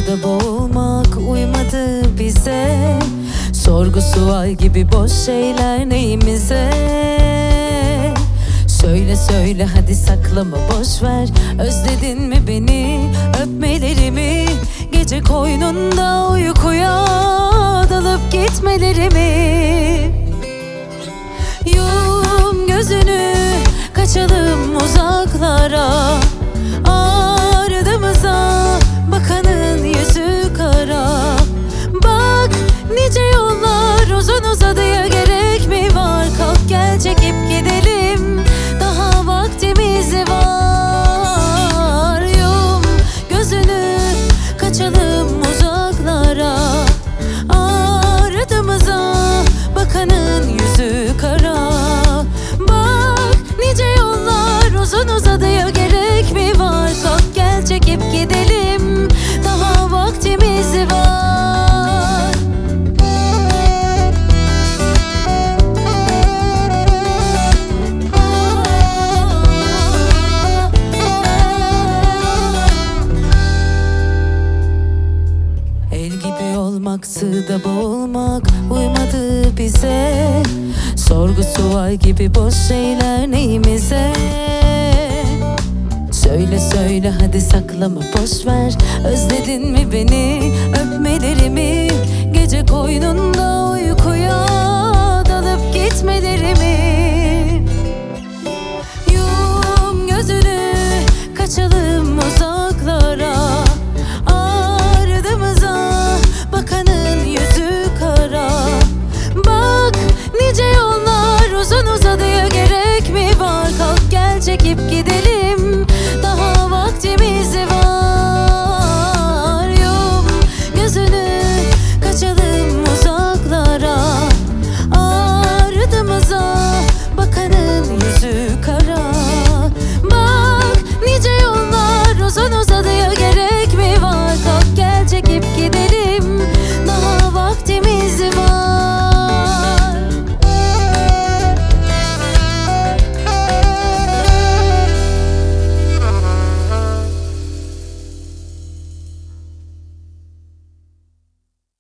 da boğulmak uymadı bize. Sorgu sual gibi boş şeyler neyimize? Söyle söyle hadi saklama boş ver. Özledin mi beni, öpmelerimi, gece koynunda uykuya dalıp gitmelerimi? Yum gözünü, kaçalım uzaklara, ardımıza bakanın yüzü kara. Bak nice yollar uzun uzadıya, gerek mi var? Kalk gel çekip gidelim, daha vaktimiz var. Yum gözünü, kaçalım uzaklara, ardımıza bakanın yüzü kara. Bak nice yollar uzun uzadıya, gerek mi var? Kalk gel çekip gidelim, daha vaktimiz var. El gibi olmak, sığda boğulmak uymadı bize. Sorgu sual gibi boş şeyler neyimize? Söyle söyle hadi saklama boş ver. Özledin mi beni, öpmelerimi, gece koynunda uykuya